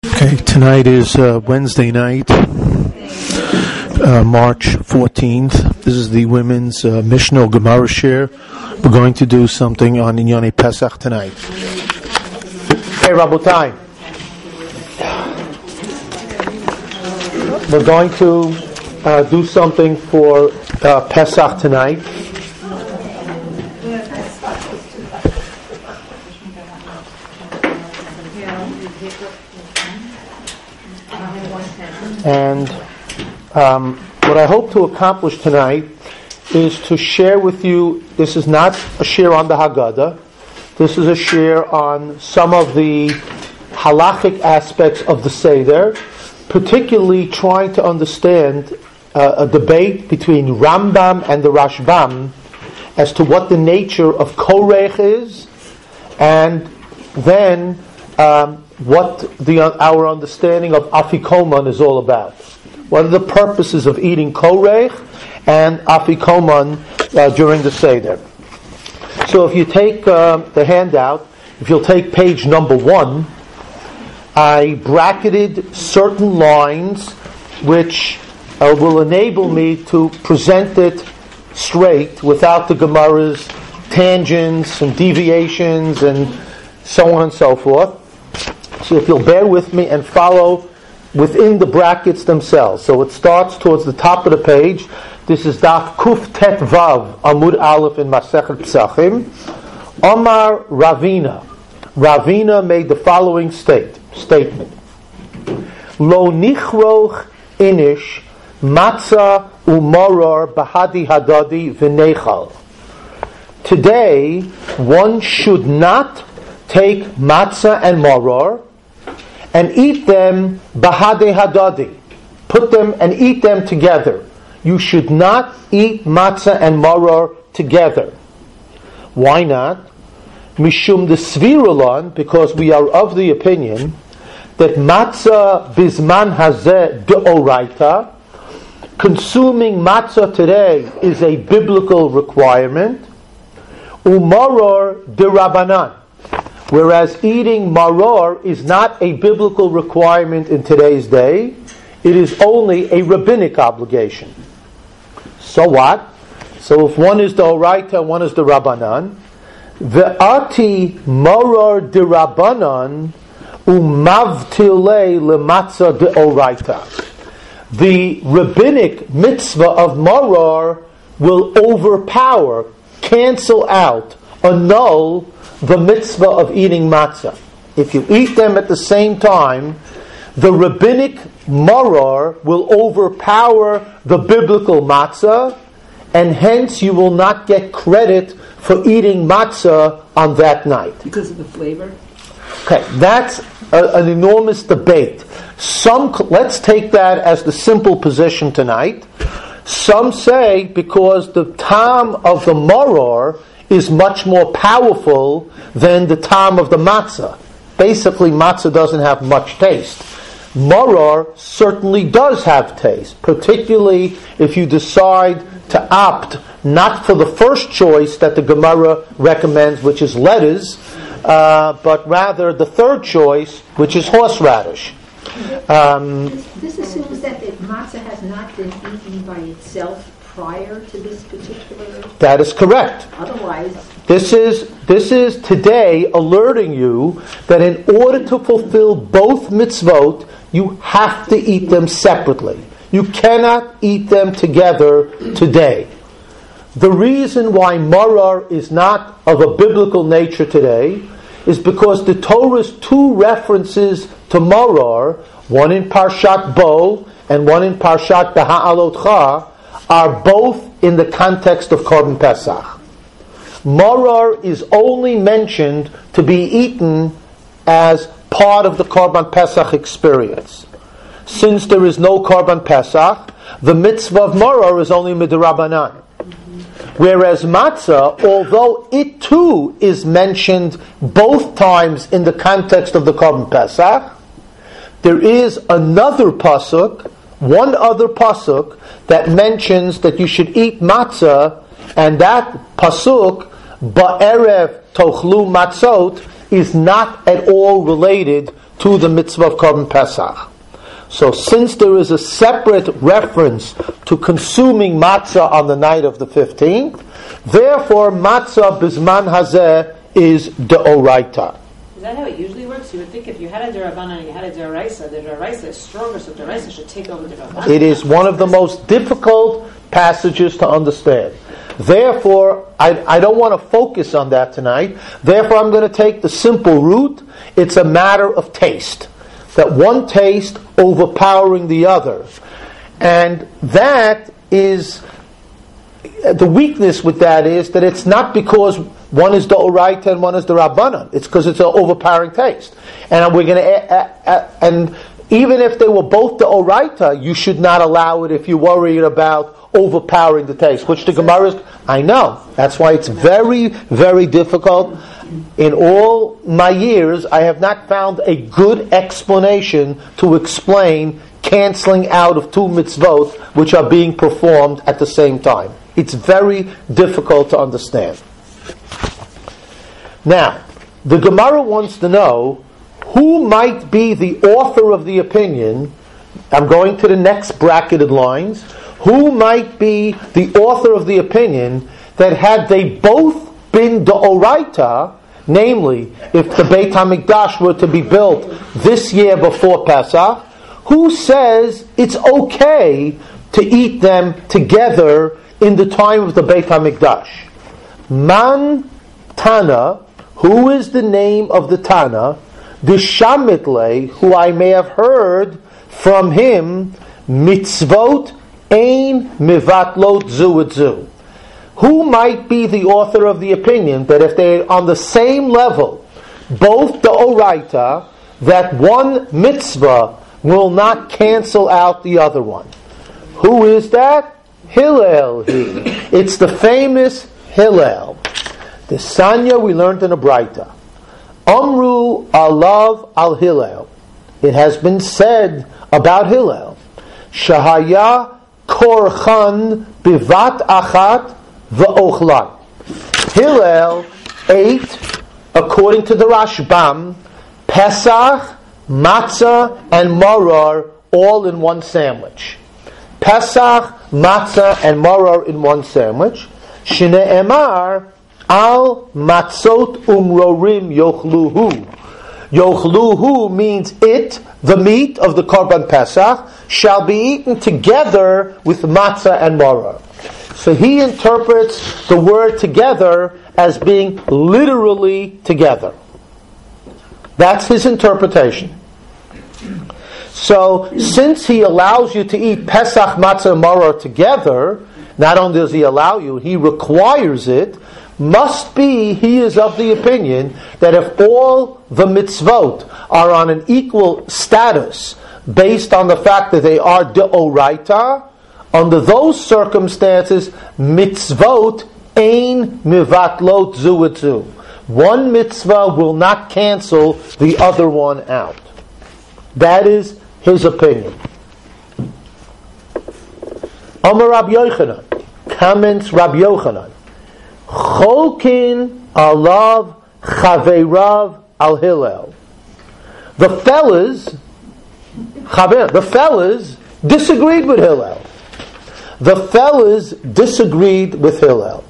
Okay, tonight is Wednesday night, March 14th. This is the women's Mishnah Gemara share. We're going to do something on Inyane Pesach tonight. Hey, Rabotai. We're going to do something for Pesach tonight. And what I hope to accomplish tonight is to share with you, this is not a share on the Haggadah, this is a share on some of the halachic aspects of the Seder, particularly trying to understand a debate between Rambam and the Rashbam as to what the nature of Korech is, and then what our understanding of Afikoman is all about. What are the purposes of eating Korech and Afikoman during the Seder? So if you take the handout, if you'll take page number 1, I bracketed certain lines which will enable me to present it straight without the Gemara's tangents and deviations and so on and so forth. So if you'll bear with me and follow within the brackets themselves. So it starts towards the top of the page. This is Daf Kuf Tet Vav Amud Aleph in Masechet Pesachim. Omar Ravina. Ravina made the following statement. Lo nichroch inish matzah umoror bahadi hadadi v'nechal. Today, one should not take matzah and moror and eat them bahade hadadi. Put them and eat them together. You should not eat matzah and moror together. Why not? Mishum de svirulon, because we are of the opinion that matzah bisman hazeh deoraita, consuming matzah today is a biblical requirement. Umoror de rabbanan, whereas eating maror is not a biblical requirement in today's day, it is only a rabbinic obligation. So what? So if one is the oraita and one is the rabbanan, ve'ati maror de rabbanan umavtile lematzah de oraita. The rabbinic mitzvah of maror will overpower, cancel out, annul the mitzvah of eating matzah. If you eat them at the same time, the rabbinic maror will overpower the biblical matzah, and hence you will not get credit for eating matzah on that night. Because of the flavor? Okay, that's an enormous debate. Let's take that as the simple position tonight. Some say because the tam of the maror is much more powerful than the tam of the matzah. Basically, matzah doesn't have much taste. Maror certainly does have taste, particularly if you decide to opt not for the first choice that the Gemara recommends, which is lettuce, but rather the third choice, which is horseradish. This assumes that the matzah has not been eaten by itself prior to this particular... That is correct. Otherwise... This is today alerting you that in order to fulfill both mitzvot, you have to eat them separately. You cannot eat them together today. The reason why maror is not of a biblical nature today is because the Torah's two references to maror, one in Parshat Bo and one in Parshat Beha'alotcha, are both in the context of Korban Pesach. Maror is only mentioned to be eaten as part of the Korban Pesach experience. Since there is no Korban Pesach, the mitzvah of maror is only midrabanan. Whereas matzah, although it too is mentioned both times in the context of the Korban Pesach, there is another pasuk, one other pasuk, that mentions that you should eat matzah, and that pasuk, ba'erev tochlu matzot, is not at all related to the mitzvah of Korban Pesach. So since there is a separate reference to consuming matzah on the night of the 15th, therefore matzah bisman hazeh is deoraita. Is that how it usually works? You would think if you had a Derabanan and you had a Deraisa, the Deraisa is stronger, so Deraisa should take over the Derabanan. It is one of the most difficult passages to understand. Therefore, I don't want to focus on that tonight. Therefore, I'm going to take the simple route. It's a matter of taste. That one taste overpowering the other. And that is, the weakness with that is that it's not because one is the Oraita and one is the Rabbanan. It's because it's an overpowering taste. And we're going to, and even if they were both the Oraita, you should not allow it if you're worried about overpowering the taste, which the Gemara is, I know. That's why it's very, very difficult. In all my years, I have not found a good explanation to explain canceling out of two mitzvot which are being performed at the same time. It's very difficult to understand. Now, the Gemara wants to know who might be the author of the opinion. I'm going to the next bracketed lines. Who might be the author of the opinion that had they both been D'Oraita, namely, if the Beit HaMikdash were to be built this year before Pesach, who says it's okay to eat them together in the time of the Beit HaMikdash? Man Tana, who is the name of the Tana, the Shamitle, who I may have heard from him, mitzvot ein mivatlot zu et zu. Who might be the author of the opinion that if they're on the same level, both the Oraita, that one mitzvah will not cancel out the other one? Who is that? Hillel. It's the famous Hillel. The Sanya we learned in a Braita. Amru alav al Hillel. It has been said about Hillel. Shahaya korchan bivat achat v'ochlan. Hillel ate, according to the Rashbam, Pesach, matzah, and maror all in one sandwich. Pesach, matzah, and maror in one sandwich. Shne'emar al matzot umrorim yochluhu. Yochluhu means it, the meat of the Korban Pesach, shall be eaten together with matzah and maror. So he interprets the word together as being literally together. That's his interpretation. So, since he allows you to eat Pesach, Matzah, and Maror together, not only does he allow you, he requires it, must be, he is of the opinion that if all the mitzvot are on an equal status, based on the fact that they are deoraita, under those circumstances, mitzvot ein mivatlot zu et zu. One mitzvah will not cancel the other one out. That is his opinion. Amar Rabbi Yochanan, comments Rabbi Yochanan, Cholkin alav chaveirav al Hillel. The fellas disagreed with Hillel. The fellas disagreed with Hillel.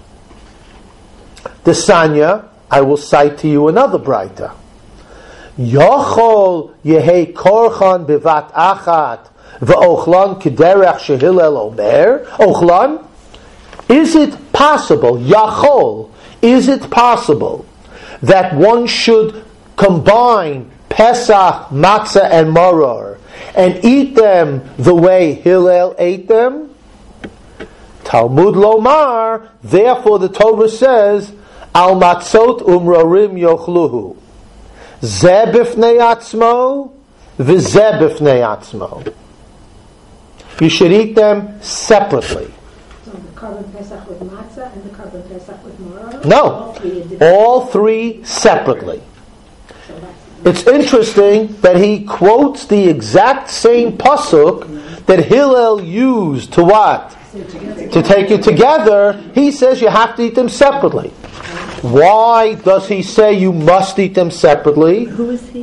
The Sanya, I will cite to you another Braita. Yochol yehei korchan bivat achat v'ochlan kederech shehillel omer. Ochlan, is it possible, Yachol, is it possible that one should combine Pesach, Matzah, and Maror and eat them the way Hillel ate them? Talmud Lomar, therefore the Torah says, Al matzot umrorim yochluhu. Zeh b'fnei atzmo, v'zeh b'fnei atzmo. You should eat them separately. So the Korban Pesach with matzah and the Korban Pesach with maror? No, all three separately. It's interesting that he quotes the exact same pasuk that Hillel used to what? To take it together. He says you have to eat them separately. Why does he say you must eat them separately? Who is he?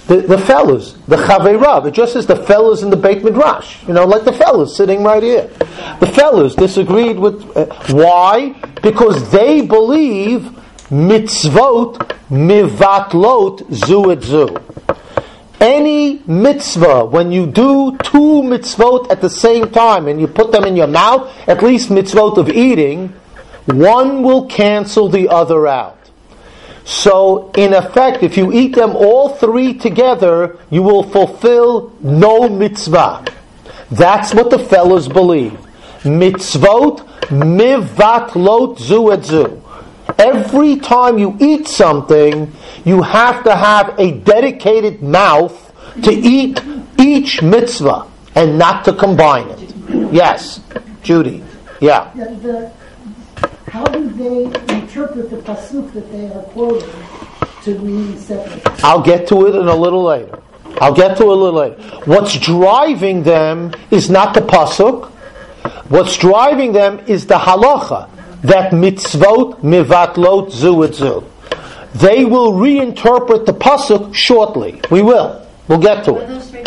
The fellas, the Chaveirav, it just says the fellas in the Beit Midrash. Like the fellas sitting right here. The fellas disagreed with... why? Because they believe mitzvot mivatlot zu et zu. Any mitzvah, when you do two mitzvot at the same time and you put them in your mouth, at least mitzvot of eating, one will cancel the other out. So, in effect, if you eat them all three together, you will fulfill no mitzvah. That's what the fellas believe. Mitzvot mivatlot zu et zu. Every time you eat something, you have to have a dedicated mouth to eat each mitzvah and not to combine it. Yes, Judy. Yeah. How do they interpret the pasuk that they are quoting to mean separately? I'll get to it a little later. What's driving them is not the pasuk. What's driving them is the halacha, that mitzvot mivatlot zu et zu. They will reinterpret the pasuk shortly. We'll get to it.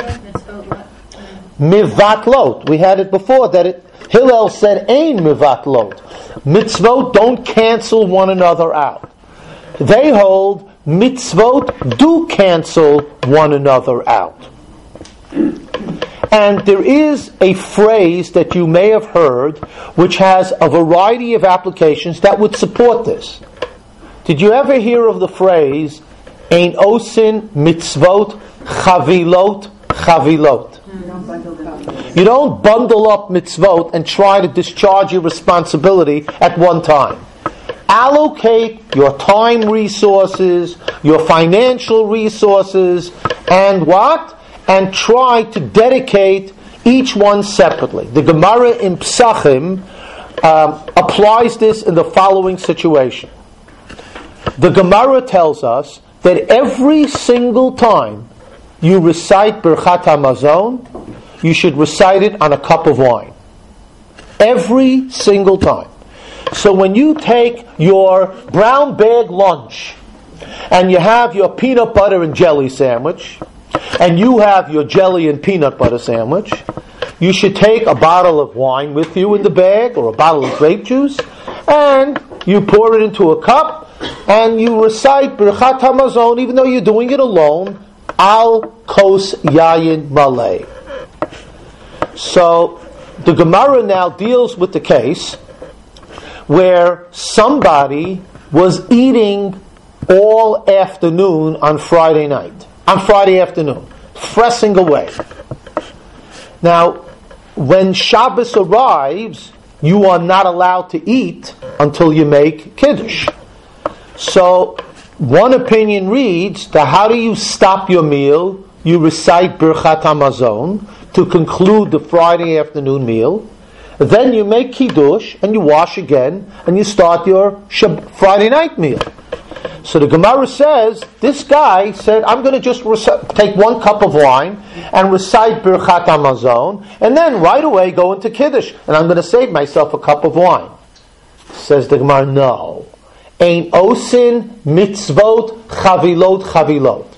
Mivatlot. We had it before that Hillel said ein mivatlot. Mitzvot don't cancel one another out. They hold mitzvot do cancel one another out. And there is a phrase that you may have heard which has a variety of applications that would support this. Did you ever hear of the phrase ein osin mitzvot chavilot chavilot? You don't bundle up mitzvot and try to discharge your responsibility at one time. Allocate your time resources, your financial resources, and what? And try to dedicate each one separately. The Gemara in Psachim applies this in the following situation. The Gemara tells us that every single time you recite Birchat HaMazon, you should recite it on a cup of wine. Every single time. So when you take your brown bag lunch and you have your peanut butter and jelly sandwich, and you have your jelly and peanut butter sandwich, you should take a bottle of wine with you in the bag, or a bottle of grape juice, and you pour it into a cup, and you recite Birchat HaMazon, even though you're doing it alone, al kos yayin malay. So, the Gemara now deals with the case where somebody was eating all afternoon on Friday afternoon, fressing away. Now, when Shabbos arrives, you are not allowed to eat until you make Kiddush. So, one opinion reads that how do you stop your meal? You recite Birchat HaMazon to conclude the Friday afternoon meal. Then you make Kiddush and you wash again and you start your Friday night meal. So the Gemara says, this guy said, I'm going to just take 1 cup of wine and recite Birchat HaMazon and then right away go into Kiddush and I'm going to save myself a cup of wine. Says the Gemara, no. Ein osin mitzvot chavilot.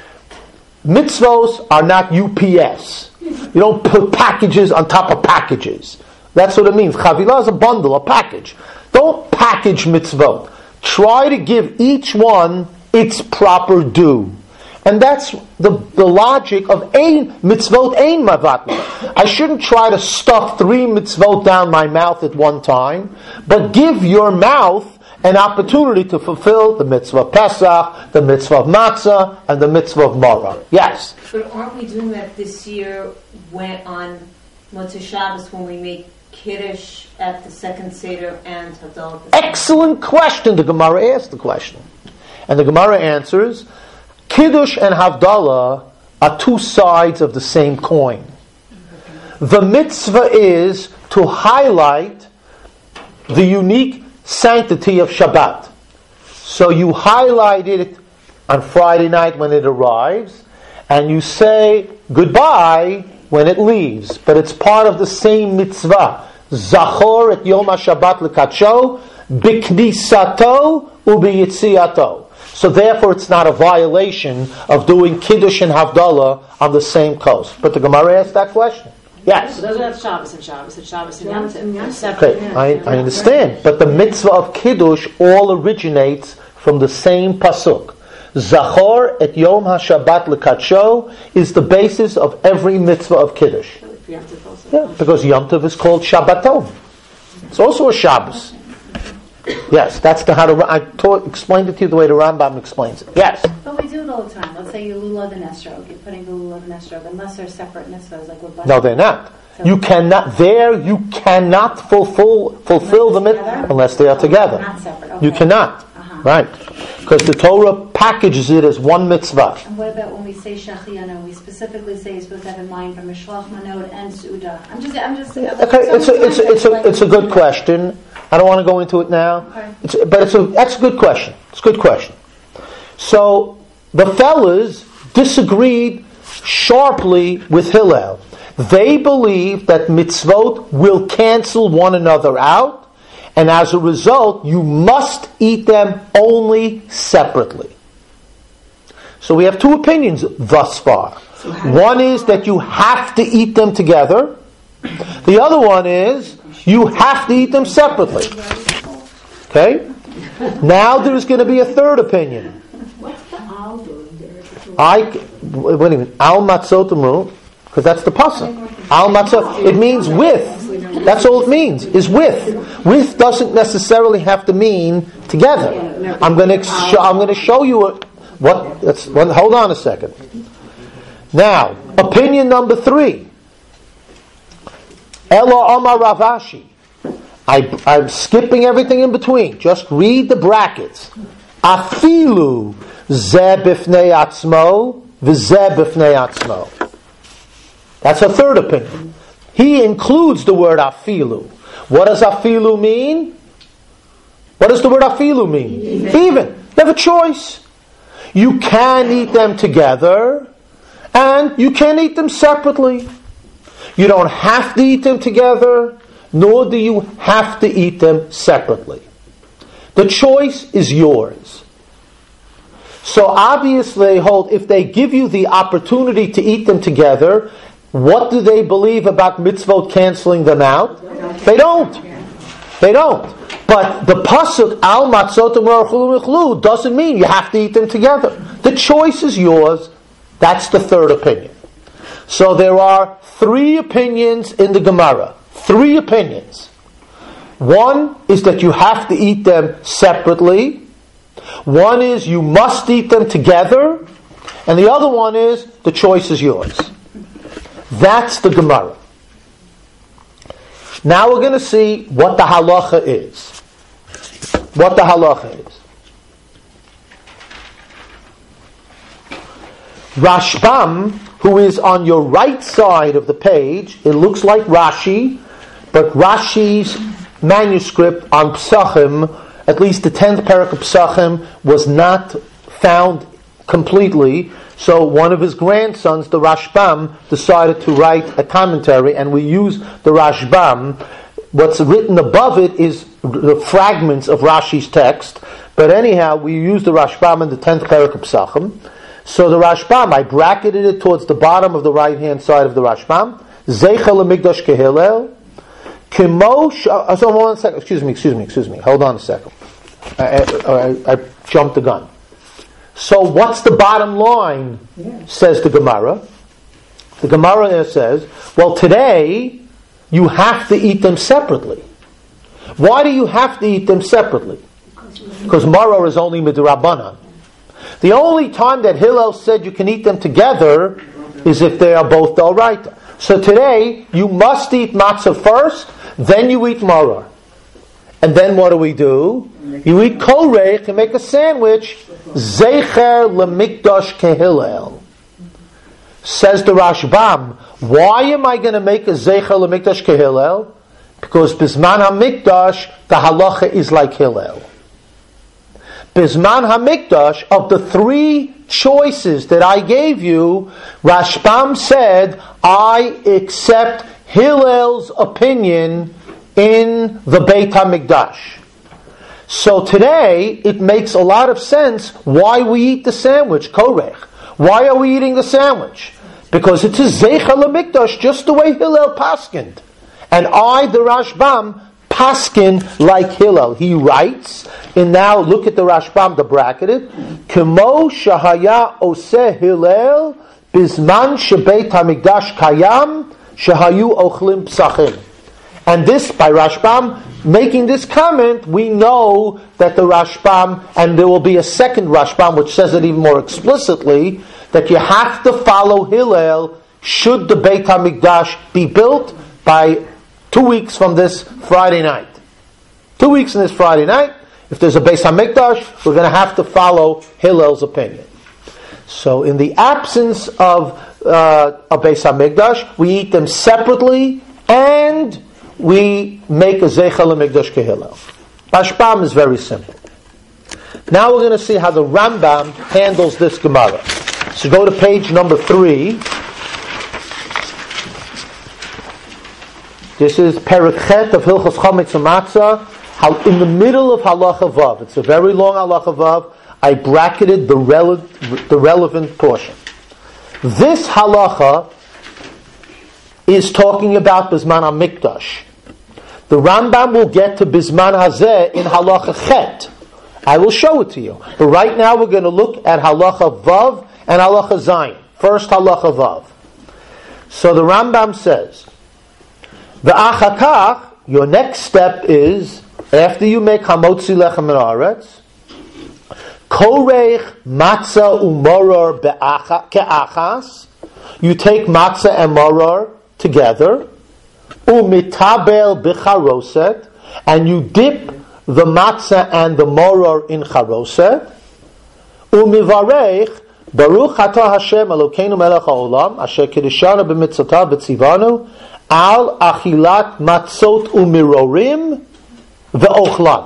Mitzvos are not UPS. You don't put packages on top of packages. That's what it means. Chavilah is a bundle, a package. Don't package mitzvot. Try to give each one its proper due. And that's the logic of ein mitzvot, ein mavatla. I shouldn't try to stuff 3 mitzvot down my mouth at one time, but give your mouth an opportunity to fulfill the mitzvah of Pesach, the mitzvah of Matzah, and the mitzvah of Mara. Yes? But aren't we doing that this year on Motzei Shabbos when we make Kiddush at the second Seder and Havdalah? Excellent question. The Gemara asked the question. And the Gemara answers, Kiddush and Havdalah are 2 sides of the same coin. The mitzvah is to highlight the unique sanctity of Shabbat. So you highlight it on Friday night when it arrives, and you say goodbye when it leaves. But it's part of the same mitzvah. Zachor et Yom HaShabbat l'kadsho b'knisato u'b'yitziato. So therefore it's not a violation of doing Kiddush and Havdalah on the same coast. But the Gemara asked that question. Yes. So those are Shabbos and Shabbos and Shabbos and Yom Tov. They're separate. Okay, I understand. But the mitzvah of Kiddush all originates from the same pasuk. Zachor et Yom HaShabbat L'Kadsho is the basis of every mitzvah of Kiddush. Yom Tov also. Yeah, because Yom Tov is called Shabbaton. It's also a Shabbos. Yes, that's the how to. Explained it to you the way the Rambam explains it. Yes. But we do it all the time. Let's say you lulav and esrog. You're putting the lulav and esrog, unless they're separate mitzvahs, like we're. No, they're not. So You cannot fulfill the mitzvah unless they are together. Not separate. Okay. You cannot. Right. Because the Torah packages it as one mitzvah. And what about when we say shachiyana? We specifically say you're supposed to have in mind from Mishlach Manot and Suda. I'm just. Okay, it's a good question. I don't want to go into it now. Okay. That's a good question. It's a good question. So the fellas disagreed sharply with Hillel. They believe that mitzvot will cancel one another out, and as a result, you must eat them only separately. So we have two opinions thus far. One is that you have to eat them together. The other one is you have to eat them separately. Okay? Now there's going to be a third opinion. What's the al doing there? Wait a minute. Al matzotamru, because that's the pasuk. Al matzot. It means with. That's all it means. Is with. With doesn't necessarily have to mean together. I'm going to show you hold on a second. Now, opinion number 3. Ela Amar Rav Ashi. I'm skipping everything in between. Just read the brackets. Afilu ze b'fnei atzmo v'ze b'fnei atzmo. That's a third opinion. He includes the word afilu. What does afilu mean? What does the word afilu mean? Even. You have a choice. You can eat them together, and you can eat them separately. You don't have to eat them together, nor do you have to eat them separately. The choice is yours. So obviously, if they give you the opportunity to eat them together, what do they believe about mitzvot canceling them out? They don't. They don't. But the pasuk al matzotam v'chulu doesn't mean you have to eat them together. The choice is yours. That's the third opinion. So there are 3 opinions in the Gemara. 3 opinions. One is that you have to eat them separately. One is you must eat them together. And the other one is the choice is yours. That's the Gemara. Now we're going to see what the halacha is. What the halacha is. Rashbam, who is on your right side of the page, it looks like Rashi, but Rashi's manuscript on Psachim, at least the 10th parak of Psachim, was not found completely. So one of his grandsons, the Rashbam, decided to write a commentary, and we use the Rashbam. What's written above it is the fragments of Rashi's text, but anyhow, we use the Rashbam in the 10th parak of Psachim. So the Rashbam, I bracketed it towards the bottom of the right-hand side of the Rashbam. Zeicha lemigdash kehillel. One second. Excuse me. Hold on a second. I jumped the gun. So what's the bottom line, says the Gemara. The Gemara says, well, today you have to eat them separately. Why do you have to eat them separately? Because maror is only midrabanan. The only time that Hillel said you can eat them together is if they are both d'oraita. So today, you must eat matzah first, then you eat maror. And then what do? You eat koreich and make a sandwich, zecher lemikdash kehillel. Says the Rashbam, why am I going to make a zecher lemikdash kehillel? Because bisman hamikdash, the halacha is like Hillel. Bisman HaMikdash, of the 3 choices that I gave you, Rashbam said, I accept Hillel's opinion in the Beit HaMikdash. So today, it makes a lot of sense why we eat the sandwich, korech. Why are we eating the sandwich? Because it's a zeicha l'mikdash, just the way Hillel paskind. And I, the Rashbam, paskin like Hillel. He writes, and now look at the Rashbam, the bracketed, Kemo shahaya oseh Hillel bizman shebeit hamikdash kayam shahayu ochlim psachim. And this, by Rashbam, making this comment, we know that the Rashbam, and there will be a second Rashbam which says it even more explicitly, that you have to follow Hillel should the Beit HaMikdash be built by 2 weeks from this Friday night. 2 weeks from this Friday night, if there's a Beit HaMikdash, we're going to have to follow Hillel's opinion. So in the absence of a Beit HaMikdash, we eat them separately and we make a Zeicha L'Mikdash Kehillel. Rashbam is very simple. Now we're going to see how the Rambam handles this Gemara. So go to page number 3. This is Perek Chet of Hilchos Chametz and Matzah, in the middle of Halacha Vav. It's a very long Halacha Vav. I bracketed the relevant portion. This Halacha is talking about Bizman HaMikdash. The Rambam will get to Bizman Hazeh in Halacha Chet. I will show it to you. But right now we're going to look at Halacha Vav and Halacha Zayin. First Halacha Vav. So the Rambam says, V'achakach, your next step is, after you make Hamotzi Lechem Min Haaretz, Koreich Matzah Umoror Ke'achas, you take Matzah and Moror together, Umitabel B'charoset, and you dip the Matzah and the Moror in Charoset, Umivarech Baruch Atah Hashem Elokeinu Melech HaOlam Asher Kiddushanu B'mitzvotav B'tzivanu Al Achilat Matzot Umirorim Ve'ochlan.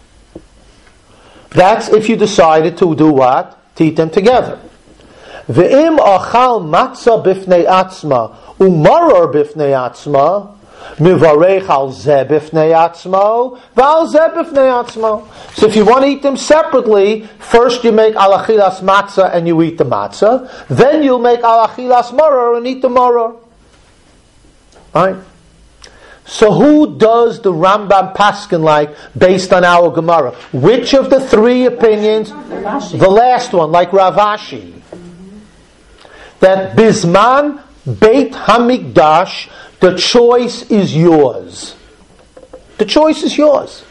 That's if you decided to do what? To eat them together. Ve'im achal matzah b'fnei atzma umaror b'fnei atzma mivarech al zeh b'fnei atzmo v'al zeh b'fnei atzmo. So if you want to eat them separately, first you make al achilas matzah and you eat the matzah. Then you'll make al achilas maror and eat the maror. Right? So who does the Rambam paskin like based on our Gemara? Which of the 3 opinions? The last one, like Rav Ashi. That Bizman Beit HaMikdash, the choice is yours. The choice is yours.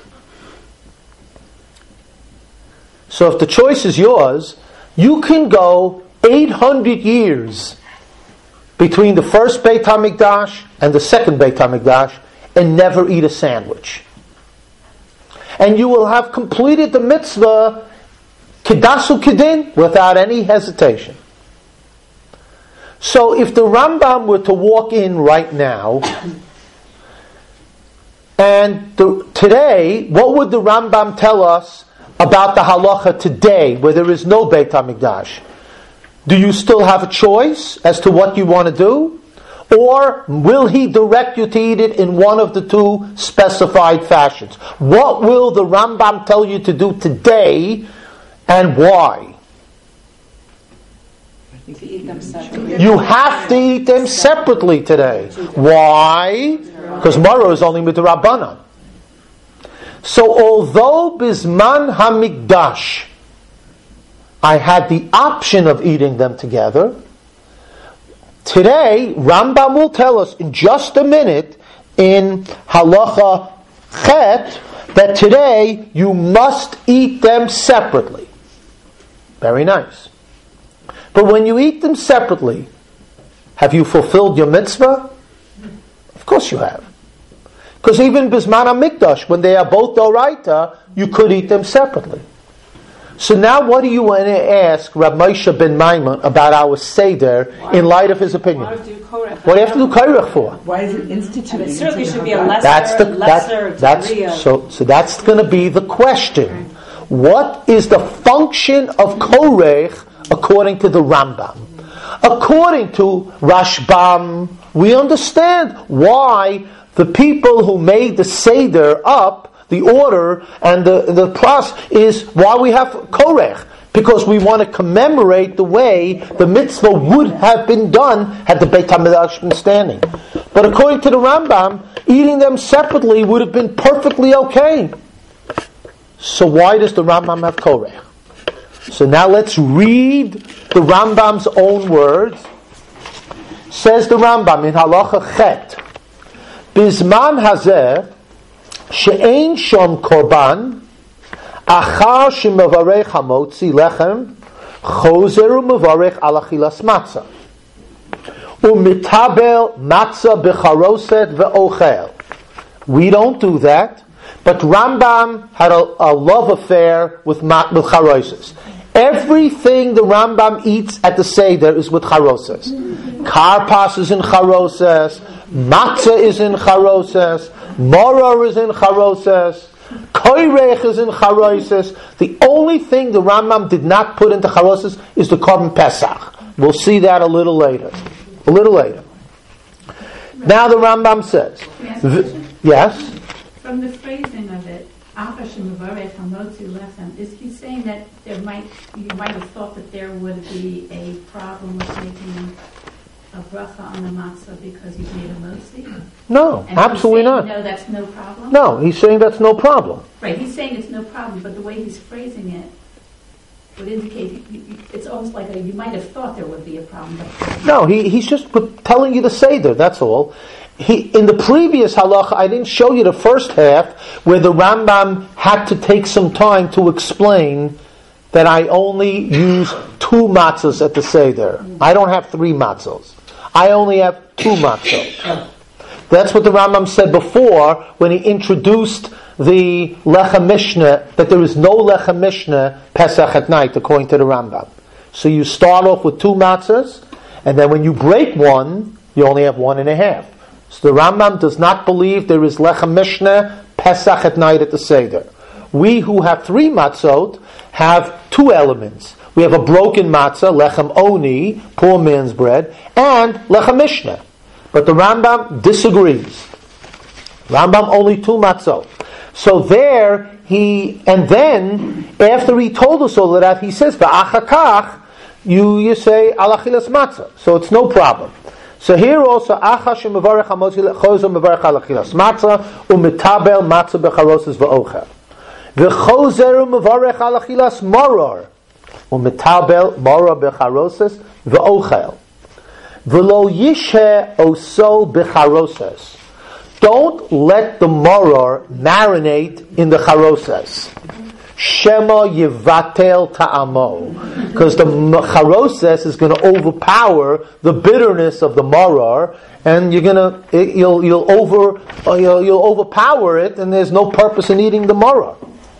So if the choice is yours, you can go 800 years between the first Beit HaMikdash and the second Beit HaMikdash and never eat a sandwich. And you will have completed the mitzvah Kedasu Kedin without any hesitation. So if the Rambam were to walk in right now, and today, what would the Rambam tell us about the halacha today, where there is no Beit HaMikdash? Do you still have a choice as to what you want to do? Or will he direct you to eat it in one of the 2 specified fashions? What will the Rambam tell you to do today, and why? To eat them separately. You have to eat them separately today. Why? Because Maror is only midrabanan. So although Bizman HaMikdash, I had the option of eating them together, today Rambam will tell us in just a minute in Halacha Chet that today you must eat them separately. Very nice. But when you eat them separately, have you fulfilled your mitzvah? Of course you have. Because even Bizman HaMikdash, when they are both Doraita, you could eat them separately. So now what do you want to ask Rav Moshe ben Maimon about our Seder in light of his opinion? Why do you do korech? What do you have to do korech for? Why is it instituted? It certainly should be a lesser, That's degree of... so that's going to be the question. What is the function of korech according to the Rambam? According to Rashbam, we understand why the people who made the Seder up, the order and the process is why we have Korech. Because we want to commemorate the way the mitzvah would have been done had the Beit HaMikdash been standing. But according to the Rambam, eating them separately would have been perfectly okay. So why does the Rambam have Korech? So now let's read the Rambam's own words. Says the Rambam in Halacha Chet, Bizman hazeh she'ein shom korban Achar shemevarech hamotzi lechem chozer umevarech al achilas matzah umitabel matzah becharoset ve'ochel. We don't do that, but Rambam had a love affair with charoses. Everything the Rambam eats at the Seder is with charoses. Karpas is in charoses, matzah is in charoses, moror is in charoses, koirech is in charoses. The only thing the Rambam did not put into charoses is the korban pesach. We'll see that a little later. Now the Rambam says, yes? From the phrasing of it, is he saying that you might have thought that there would be a problem with making a bracha on the matzah because you've made a motzi? No, and absolutely not. No, that's no problem? No, he's saying that's no problem. Right, he's saying it's no problem, but the way he's phrasing it would indicate it's almost like you might have thought there would be a problem. But no, he's just telling you the Seder, that's all. In the previous halacha, I didn't show you the first half where the Rambam had to take some time to explain that I only use 2 matzahs at the Seder. I don't have 3 matzahs. I only have 2 matzahs. That's what the Rambam said before when he introduced the Lechem Mishnah, that there is no Lechem Mishnah Pesach at night, according to the Rambam. So you start off with 2 matzahs, and then when you break one, you only have 1.5. So the Rambam does not believe there is Lechem Mishnah Pesach at night at the Seder. We who have 3 matzot have 2 elements. We have a broken matzah, Lechem Oni, poor man's bread, and Lechem Mishnah. But the Rambam disagrees. Rambam only 2 matzot. So there and then after he told us all of that, he says, "Va'achakach," you say al achilas matzah. So it's no problem. So here also, Acha shemevarech hamotzi chozer mevarech al achilas matzah umitabel matzah becharoses va'ochel. V'chozer mevarech al achilas moror umitabel moror becharoses va'ochel. V'lo yishe oso becharoses. Don't let the moror marinate in the charoses. Shema yivatel ta'amo, because the charoses is going to overpower the bitterness of the moror, and you'll overpower it, and there's no purpose in eating the moror.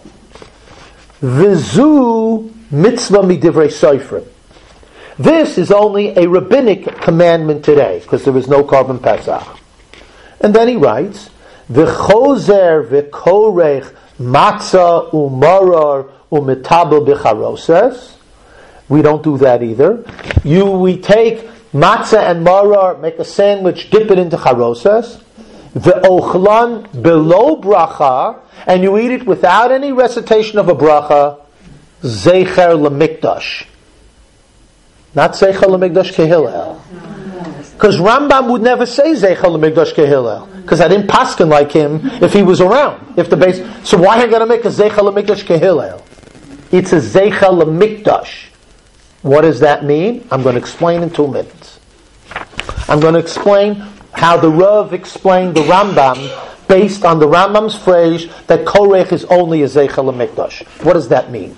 Vizu mitzvah midivrei soifrim. This is only a rabbinic commandment today, because there is no korban pesach. And then he writes, "V'chozer v'korech matzah umaror umetabel b'charoses." We don't do that either. We take matzah and maror, make a sandwich, dip it into charoses. V'ochlan below bracha, and you eat it without any recitation of a bracha. Zecher lemikdash, not zecher lemikdash kehillel. Because Rambam would never say Zeichel L'Mikdash Kehillel, because I didn't paskin like him if he was around. So why am I going to make a Zeichel L'Mikdash Kehillel? It's a Zeichel L'Mikdash. What does that mean? I'm going to explain in 2 minutes. I'm going to explain how the Rav explained the Rambam based on the Rambam's phrase that Korech is only a Zeichel L'Mikdash. What does that mean?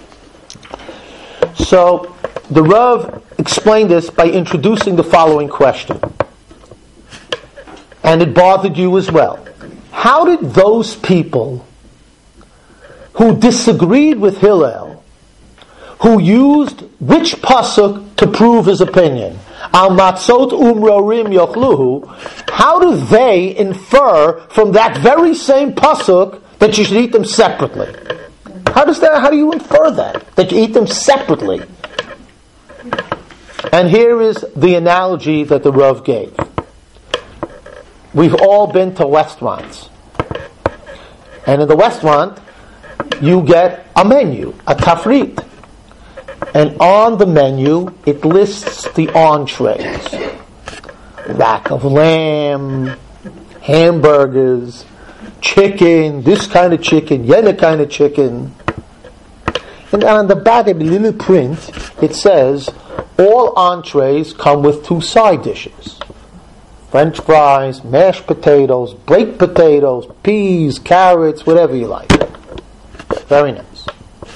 So the Rav explained this by introducing the following question. And it bothered you as well. How did those people who disagreed with Hillel, who used which pasuk to prove his opinion, al matzot umrorim yochluhu, how do they infer from that very same pasuk that you should eat them separately? How do you infer that you eat them separately? And here is the analogy that the Rav gave. We've all been to restaurants. And in the restaurant, you get a menu, a tafrit. And on the menu, it lists the entrees. Rack of lamb, hamburgers, chicken, this kind of chicken, the other kind of chicken. And on the back of the little print, it says, all entrees come with 2 side dishes. French fries, mashed potatoes, baked potatoes, peas, carrots, whatever you like. Very nice.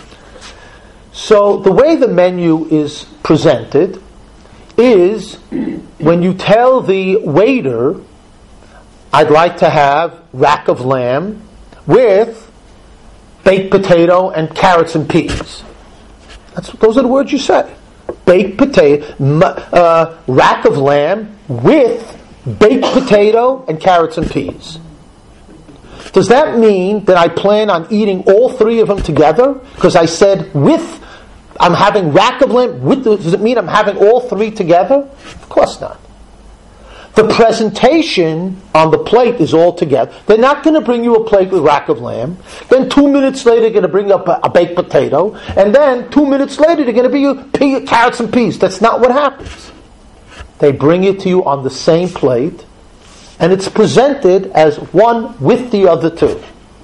So the way the menu is presented is when you tell the waiter, I'd like to have rack of lamb with baked potato and carrots and peas. Those are the words you say. Baked potato, rack of lamb with baked potato and carrots and peas. Does that mean that I plan on eating all 3 of them together? Because I said I'm having rack of lamb with. Does it mean I'm having all 3 together? Of course not. The presentation on the plate is all together. They're not going to bring you a plate with rack of lamb. Then 2 minutes later, they're going to bring up a baked potato. And then 2 minutes later, they're going to bring you carrots and peas. That's not what happens. They bring it to you on the same plate, and it's presented as one with the other 2.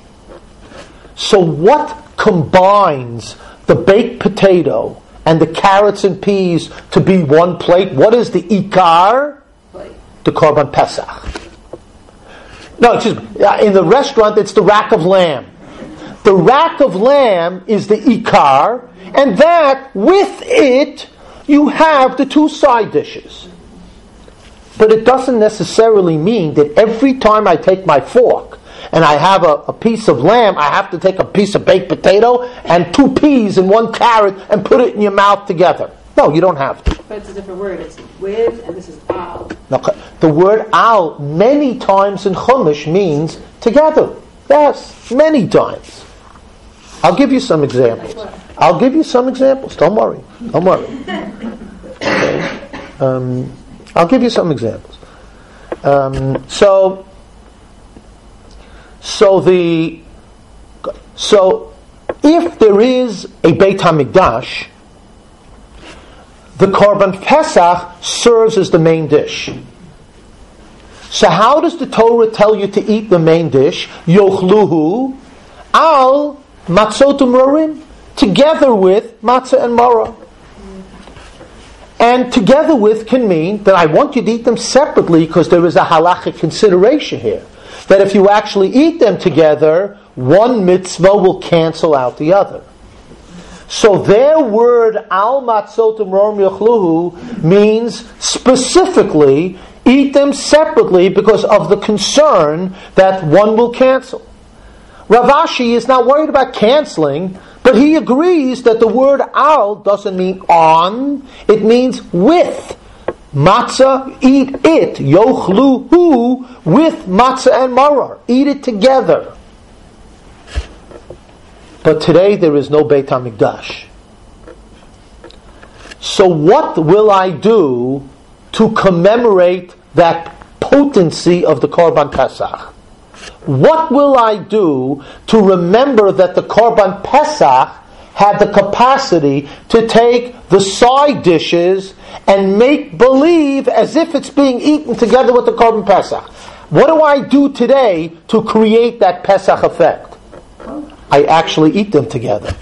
So what combines the baked potato and the carrots and peas to be one plate? What is the ikar? The Korban Pesach. No, excuse me. In the restaurant, it's the rack of lamb. The rack of lamb is the ikar, and that, with it, you have the 2 side dishes. But it doesn't necessarily mean that every time I take my fork and I have a piece of lamb, I have to take a piece of baked potato and 2 peas and 1 carrot and put it in your mouth together. No, you don't have to. But it's a different word. It's with, and this is al. No, the word al many times in Chumash means together. Yes, many times. I'll give you some examples. Don't worry. Okay. I'll give you some examples. So if there is a Beit HaMikdash, the Korban Pesach serves as the main dish. So how does the Torah tell you to eat the main dish? Yochluhu al matzot umrorim, together with matzah and maror. And together with can mean that I want you to eat them separately because there is a halachic consideration here. That if you actually eat them together, one mitzvah will cancel out the other. So their word al matzot umrorim yochluhu means specifically eat them separately because of the concern that one will cancel. Rav Ashi is not worried about canceling, but he agrees that the word al doesn't mean on, it means with. Matzah, eat it, yochluhu, with matzah and maror. Eat it together. But today there is no Beit HaMikdash. So what will I do to commemorate that potency of the Korban Pesach? What will I do to remember that the Korban Pesach had the capacity to take the side dishes and make believe as if it's being eaten together with the Korban Pesach? What do I do today to create that Pesach effect? I actually eat them together.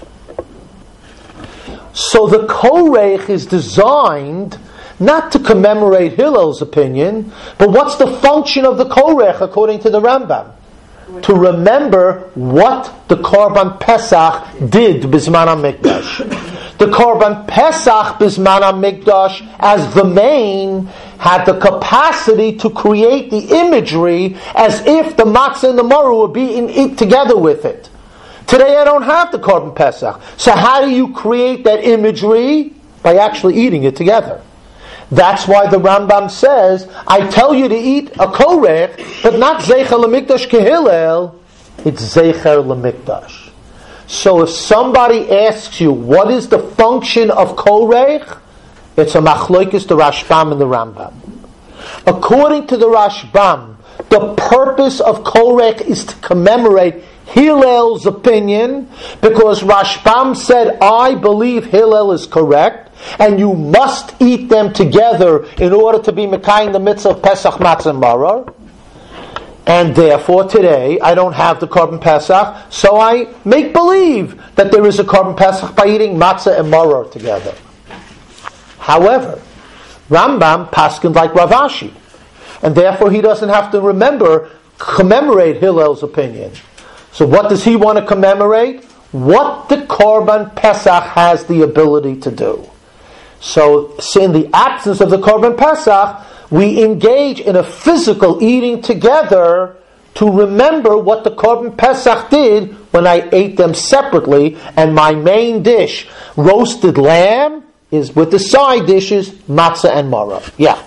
So the Korech is designed not to commemorate Hillel's opinion, but what's the function of the Korech according to the Rambam? To remember what the Korban Pesach did Bizman HaMikdash. The Korban Pesach Bizman HaMikdash as the main had the capacity to create the imagery as if the matzah and the maror were being eaten together with it. Today I don't have the Korban Pesach. So how do you create that imagery? By actually eating it together. That's why the Rambam says, I tell you to eat a korech, but not Zecher L'Mikdash Kehillel, it's Zecher L'Mikdash. So if somebody asks you, what is the function of korech? It's a machlokes, the Rashbam and the Rambam. According to the Rashbam, the purpose of korech is to commemorate Hillel's opinion, because Rashbam said, I believe Hillel is correct, and you must eat them together in order to be Mekayim the mitzvah of Pesach, Matzah, and Maror. And therefore today I don't have the Korban Pesach, so I make believe that there is a Korban Pesach by eating Matzah and Maror together. However, Rambam paskined like Rav Ashi, and therefore he doesn't have to commemorate Hillel's opinion. So what does he want to commemorate? What the Korban Pesach has the ability to do. So in the absence of the Korban Pesach, we engage in a physical eating together to remember what the Korban Pesach did when I ate them separately, and my main dish, roasted lamb, is with the side dishes, matzah and maror. Yeah.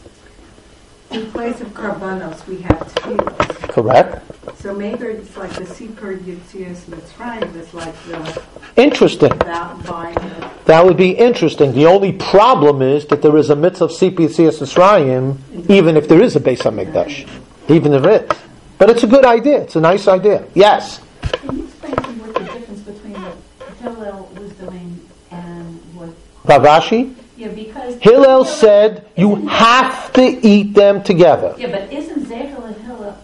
In place of karbanos, we have tefillos. Correct. So maybe it's like the Sipur Yitzias Mitzrayim is like the... Interesting. That would be interesting. The only problem is that there is a mitzvah of Sipur Yitzias Mitzrayim, even if there is a Beis HaMikdash. Even if it is. But it's a good idea. It's a nice idea. Yes? Can you explain to me what the difference between what Hillel was doing and what... Rav Ashi? Yeah, because... Hillel said you have to eat them together. Yeah, but isn't Zeichel and Hillel...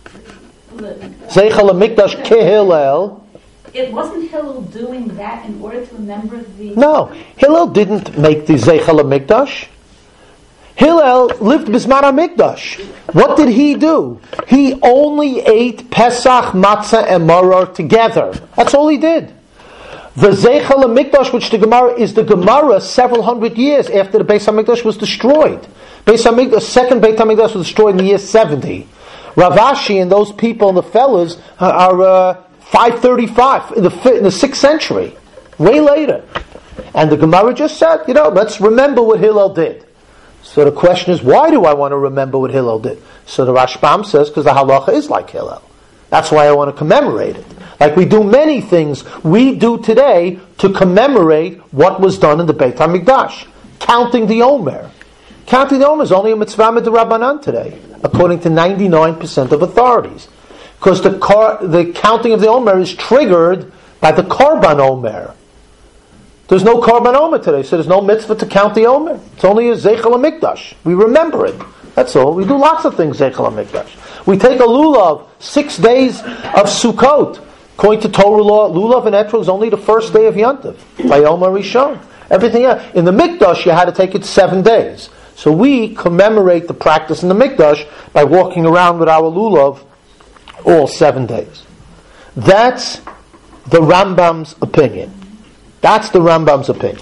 Zeichel HaMikdash Kehillel. It wasn't Hillel doing that in order to remember the... No, Hillel didn't make the Zeichel HaMikdash. Hillel lived Bismar HaMikdash. What did he do? He only ate Pesach, Matzah, and Maror together. That's all he did. The Zeichel HaMikdash, which the Gemara is the Gemara several hundred years after the Beis HaMikdash was destroyed. Second Beit HaMikdash was destroyed in the year 70. Rav Ashi and those people and the fellas are 535 in the 6th century, way later. And the Gemara just said, let's remember what Hillel did. So the question is, why do I want to remember what Hillel did? So the Rashbam says, because the halacha is like Hillel. That's why I want to commemorate it. Like we do many things we do today to commemorate what was done in the Beit HaMikdash. Counting the Omer. Counting the Omer is only a mitzvah midrabanan today, according to 99% of authorities. Because the counting of the Omer is triggered by the Korban Omer. There's no Korban Omer today, so there's no mitzvah to count the Omer. It's only a Zeichel HaMikdash. We remember it. That's all. We do lots of things, Zeichel HaMikdash. We take a lulav, 6 days of Sukkot. According to Torah law, lulav and etrog is only the first day of Yontif, by Yom Rishon. Everything else. In the Mikdash, you had to take it 7 days. So we commemorate the practice in the Mikdash by walking around with our lulav all 7 days. That's the Rambam's opinion. That's the Rambam's opinion.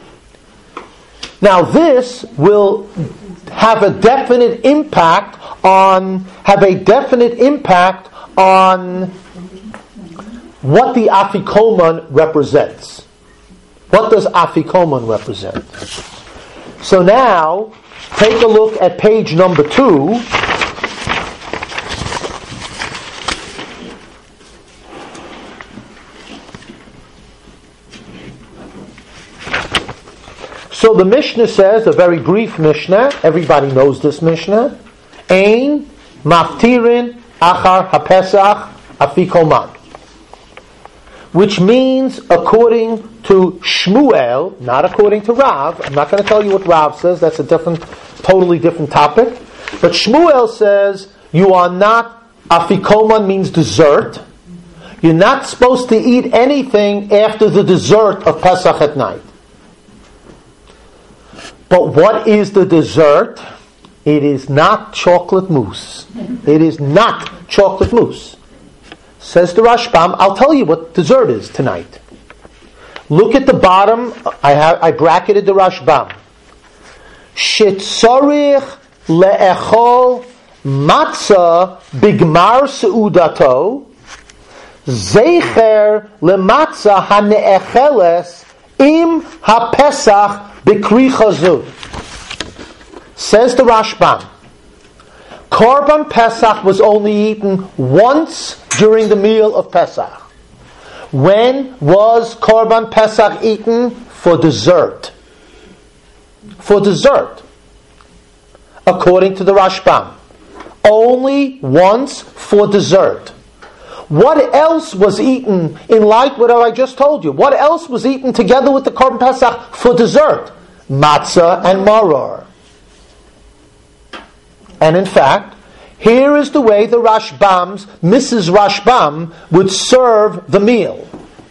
Now this will have a definite impact on what the Afikoman represents. What does Afikoman represent? So now, take a look at page number 2. So the Mishnah says, a very brief Mishnah, everybody knows this Mishnah, Ein maftirin achar hapesach afikoman. Which means, according to Shmuel, not according to Rav, I'm not going to tell you what Rav says, that's a totally different topic, but Shmuel says, you are not, afikoman means dessert, you're not supposed to eat anything after the dessert of Pesach at night. But what is the dessert? It is not chocolate mousse. It is not chocolate mousse. Says the Rashbam, I'll tell you what dessert is tonight. Look at the bottom, I bracketed the Rashbam. Shetzorich le'echol matzah bigmar seudato zeicher lematzah hane'echeles im hapesach b'kri chazud. Says the Rashbam, Korban Pesach was only eaten once during the meal of Pesach. When was Korban Pesach eaten? For dessert. For dessert. According to the Rashbam. Only once for dessert. What else was eaten in light with what I just told you? What else was eaten together with the Korban Pesach for dessert? Matzah and maror. And in fact, here is the way the Mrs. Rashbam would serve the meal.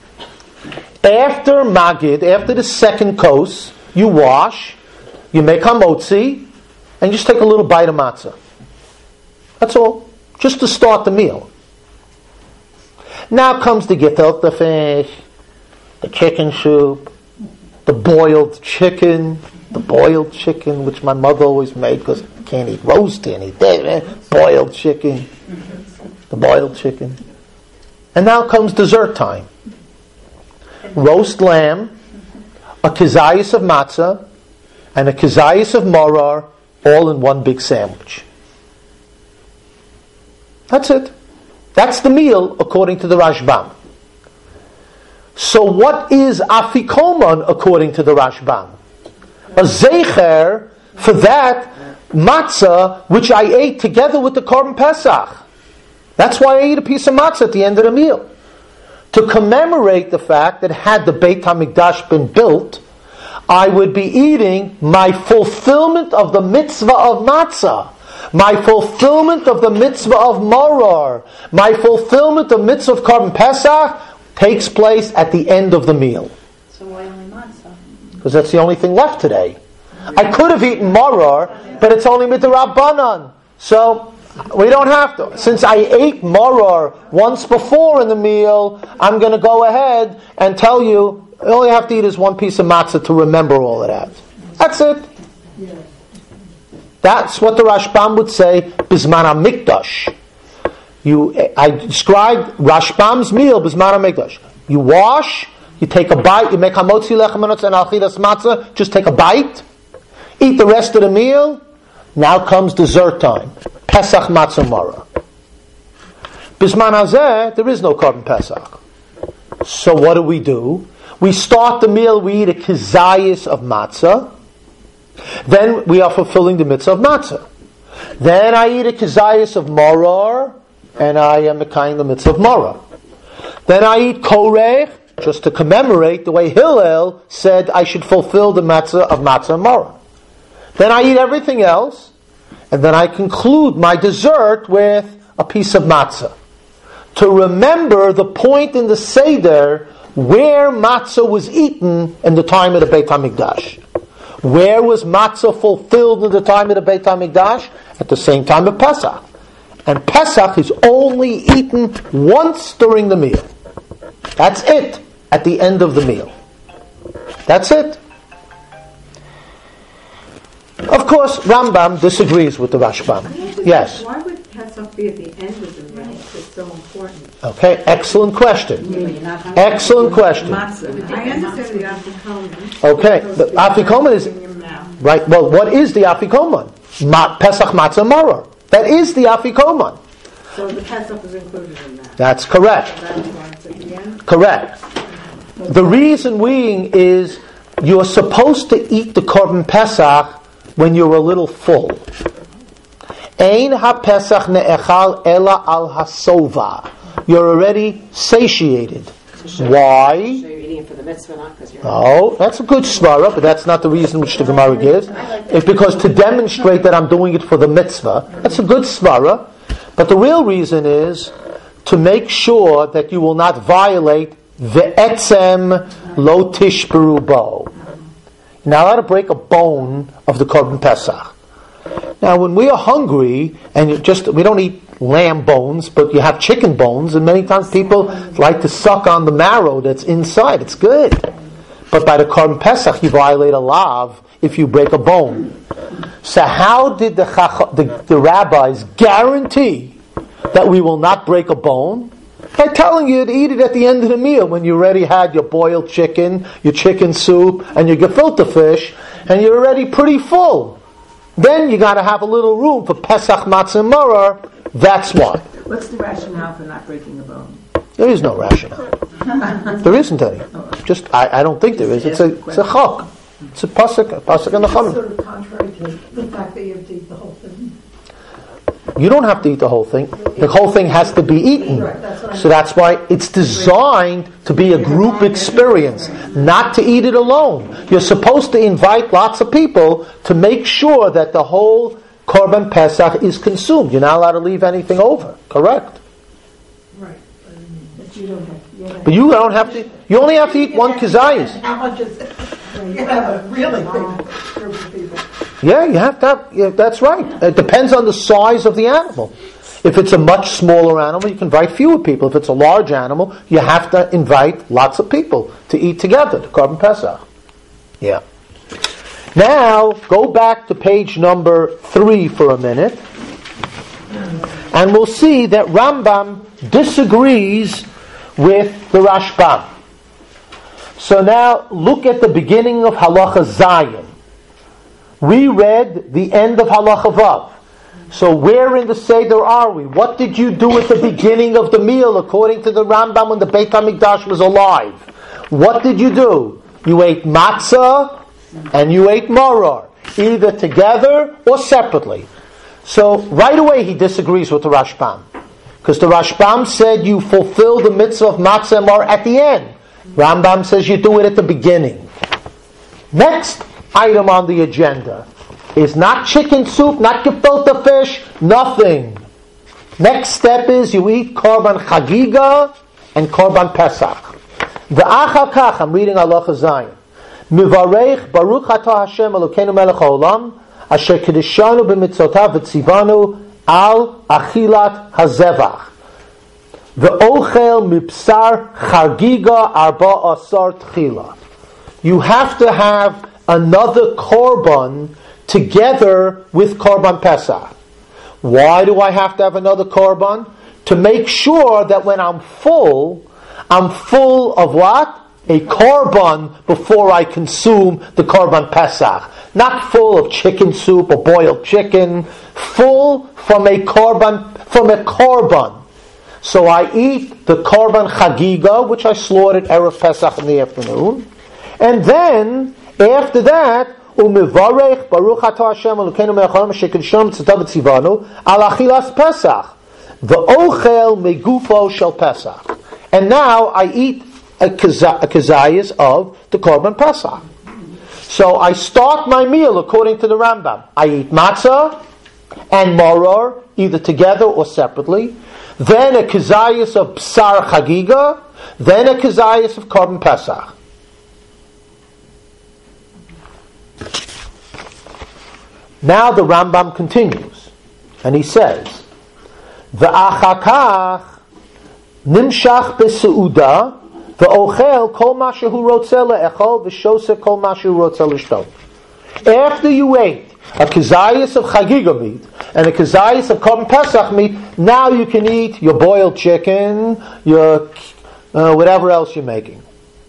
After Magid, after the second course, you wash, you make hamotzi, and just take a little bite of matzah. That's all. Just to start the meal. Now comes the gefilte fish, the chicken soup, the boiled chicken, which my mother always made because I can't eat roast any day. Boiled chicken. The boiled chicken. And now comes dessert time. Roast lamb, a kizayis of matzah, and a kizayis of maror, all in one big sandwich. That's it. That's the meal according to the Rashbam. So what is afikoman according to the Rashbam? A zecher for that matzah which I ate together with the Korban Pesach. That's why I ate a piece of matzah at the end of the meal. To commemorate the fact that had the Beit HaMikdash been built, I would be eating my fulfillment of the mitzvah of matzah, my fulfillment of the mitzvah of maror, my fulfillment of mitzvah of Korban Pesach takes place at the end of the meal. So why only matzah? Because that's the only thing left today. I could have eaten maror, but it's only midrabanan. So we don't have to. Since I ate maror once before in the meal, I'm going to go ahead and tell you, all you have to eat is one piece of matzah to remember all of that. That's it. That's what the Rashbam would say, Bizman HaMikdash. I described Rashbam's meal, Bizman HaMikdash. You wash, you take a bite, you make hamotzi lechem and alchidas matzah, just take a bite, eat the rest of the meal. Now comes dessert time. Pesach matzah maror. Bizman hazeh, there is no Korban Pesach. So what do? We start the meal, we eat a kizayis of matzah. Then we are fulfilling the mitzvah of matzah. Then I eat a kizayis of maror, and I am mekayim the mitzvah of maror. Then I eat korech, just to commemorate the way Hillel said I should fulfill the mitzvah of matzah and maror. Then I eat everything else, and then I conclude my dessert with a piece of matzah. To remember the point in the Seder where matzah was eaten in the time of the Beit HaMikdash. Where was matzah fulfilled in the time of the Beit HaMikdash? At the same time of Pesach. And Pesach is only eaten once during the meal. That's it, at the end of the meal. That's it. Of course, Rambam disagrees with the Rashbam. Yes? Why would Pesach be at the end of the meal if it's so important? Okay, excellent question. Excellent question. Matzah. I understand the afikoman. Okay, the afikoman is... Right, well, what is the afikoman? Pesach matzah maror. That is the afikoman. So the Pesach is included in that. That's correct. That's why it's at the end. Correct. The reason being is you're supposed to eat the Korban Pesach when you're a little full. Ein ha-Pesach ne'echal ela al hasova. You're already satiated. Why? So you're eating it for the mitzvah, not because you're... Oh, that's a good svara, but that's not the reason which the Gemara gives. It's because to demonstrate that I'm doing it for the mitzvah. That's a good svara. But the real reason is to make sure that you will not violate ve'etzem lo tishberu bo. You're not allowed to break a bone of the Korban Pesach. Now, when we are hungry, and we don't eat lamb bones, but you have chicken bones, and many times people like to suck on the marrow that's inside. It's good. But by the Korban Pesach, you violate a lav if you break a bone. So how did the rabbis guarantee that we will not break a bone? By telling you to eat it at the end of the meal when you already had your boiled chicken, your chicken soup, and your gefilte fish, and you're already pretty full. Then you got to have a little room for Pesach matzah and maror. That's why. What's the rationale for not breaking a bone? There is no rationale. There isn't any. Just I don't think there is. It's a chok. It's a pasuk and a It's chum. sort of contrary to the fact that you have to eat the whole thing. You don't have to eat the whole thing. The whole thing has to be eaten. So that's why it's designed to be a group experience, not to eat it alone. You're supposed to invite lots of people to make sure that the whole Korban Pesach is consumed. You're not allowed to leave anything over. Correct? Right. But you don't have. But you don't have to. You only have to eat one kazayas. How much is it? You have a really big group of people. Yeah, you have to have. Yeah, that's right. It depends on the size of the animal. If it's a much smaller animal, you can invite fewer people. If it's a large animal, you have to invite lots of people to eat together, the Korban Pesach. Yeah. Now, go back to page number 3 for a minute, and we'll see that Rambam disagrees with the Rashbam. So now, look at the beginning of Halacha Zayin. We read the end of Halacha Vav. So where in the Seder are we? What did you do at the beginning of the meal according to the Rambam when the Beit HaMikdash was alive? What did you do? You ate matzah and you ate maror, either together or separately. So right away he disagrees with the Rashbam, because the Rashbam said you fulfill the mitzvah of matzah and maror at the end. Rambam says you do it at the beginning. Next item on the agenda is not chicken soup, not gefilte fish, nothing. Next step is you eat Korban Chagiga and Korban Pesach. V'achar kach, I'm reading Halacha Zayin. Mivarech Baruch Atah Hashem Elokeinu Melech Haolam Asher Kedeshanu b'mitzotav v'tzivanu al achilat hazevach v'ochel mipsar Chagiga arba asar tchila. You have to have another korban together with Korban Pesach. Why do I have to have another korban? To make sure that when I'm full of what? A korban before I consume the Korban Pesach. Not full of chicken soup or boiled chicken. Full from a korban. So I eat the Korban Chagiga, which I slaughtered Erev Pesach in the afternoon. And then, after that, Umivarech Baruch Atah Hashem Elokeinu Melech Haolam Asher Kedeshanu b'mitzotav v'tzivanu al achilas Pesach v'ochel megufo shel Pesach. And now I eat a kazayas of the Korban Pesach. So I start my meal according to the Rambam. I eat matzah and maror, either together or separately. Then a kazayas of b'sar chagiga. Then a kazayas of Korban Pesach. Now the Rambam continues, and he says, "V'achar kach nimshach b'seuda v'ochel kol ma shehu rotzeh le'echol v'shoseh kol ma shehu rotzeh l'shtot." After you ate a kazayas of chagiga meat and a kazayas of Korban Pesach meat, now you can eat your boiled chicken, your whatever else you're making.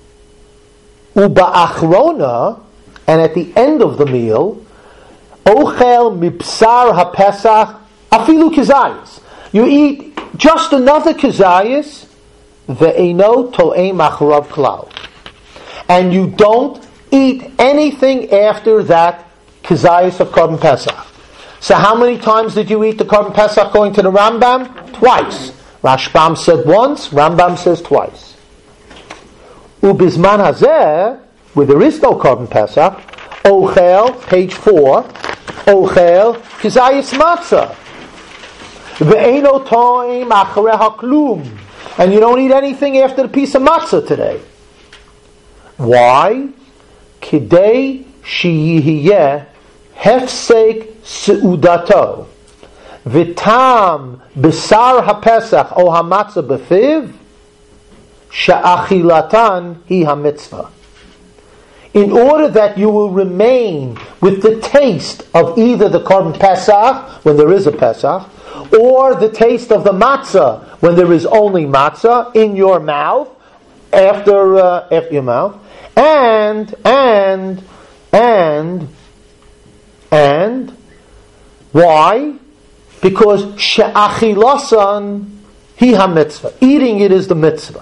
Uba'achrona, and at the end of the meal, Ochel mipsar haPesach afilu kazayas. You eat just another kazayas, ve'eno to'em acharav klal. And you don't eat anything after that kazayas of Korban Pesach. So how many times did you eat the Korban Pesach going to the Rambam? Twice. Rashbam said once, Rambam says twice. Ubizman hazeh, where there is no Korban Pesach, Ochel, page 4, Ochel, kazayas matzah. Ve'eno to'im acharei haklum. And you don't eat anything after the piece of matzah today. Why? Kidei sheyihiyeh hefsek seudato. V'tam b'sar hapesach o hamatzah b'fiv she'achilatan hi hamitzvah. In order that you will remain with the taste of either the Korban Pesach, when there is a Pesach, or the taste of the matzah, when there is only matzah, in your mouth, after your mouth, and why? Because she'achilasan hi ha-mitzvah. Eating it is the mitzvah.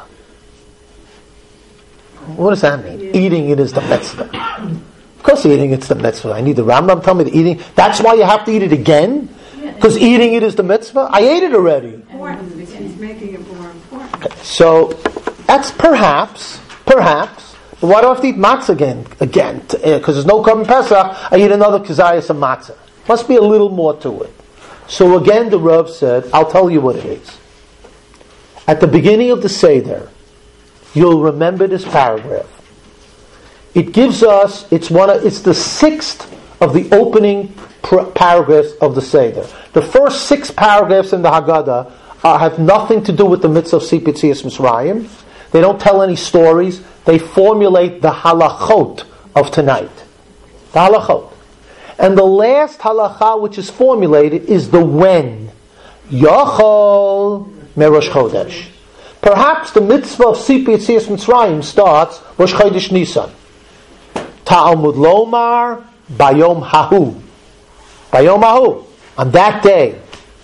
What does that mean? Eating it is the mitzvah. Of course eating it's the mitzvah. I need the Rambam tell me that eating, that's why you have to eat it again? Because eating it is the mitzvah? I ate it already. He's making it more important. So, that's perhaps, but why do I have to eat matzah again? Because there's no Korban Pesach, I eat another kazayas of matzah. Must be a little more to it. So again, the Rav said, I'll tell you what it is. At the beginning of the Seder, you'll remember this paragraph. It gives us, it's the sixth of the opening paragraphs of the Seder. The first 6 paragraphs in the Haggadah have nothing to do with the mitzvah of Sipur Yetzias Mitzrayim. They don't tell any stories. They formulate the halachot of tonight. The halachot. And the last halacha which is formulated is the when. Yachol meRosh Chodesh. Perhaps the mitzvah of Sipur Yetzias Mitzrayim starts Rosh Chodesh Nisan. Talmud Lomar Bayom Hahu. Bayom Hahu. On that day.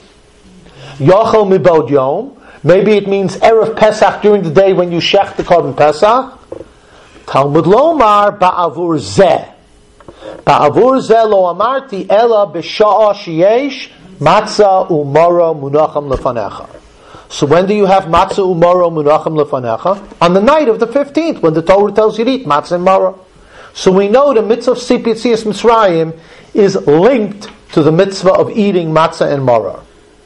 Yachol Mibod Yom. Maybe it means Erev Pesach during the day when you shech the Korban Pesach. Talmud Lomar Ba'avur Zeh. Ba'avur Zeh lo amarti ela b'sha'a sheyesh matzah umara munacham lefanecha. So when do you have matzah umara munacham lefanecha? On the night of the 15th, when the Torah tells you to eat matzah and mara. So we know the mitzvah of Sipur Yetzias Mitzrayim is linked to the mitzvah of eating matzah and mara.